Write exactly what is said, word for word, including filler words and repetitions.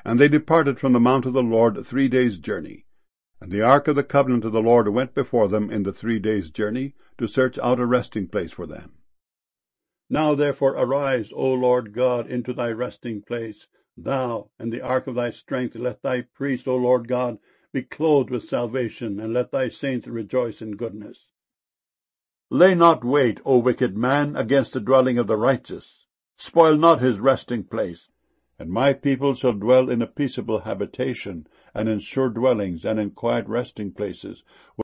And they departed from the mount of the Lord three days' journey. And the ark of the covenant of the Lord went before them in the three days' journey, to search out a resting place for them. Now therefore arise, O Lord God, into thy resting place. Thou and the ark of thy strength, let thy priests, O Lord God, be clothed with salvation, and let thy saints rejoice in goodness. Lay not wait, O wicked man, against the dwelling of the righteous. Spoil not his resting place. And my people shall dwell in a peaceable habitation, and in sure dwellings, and in quiet resting places,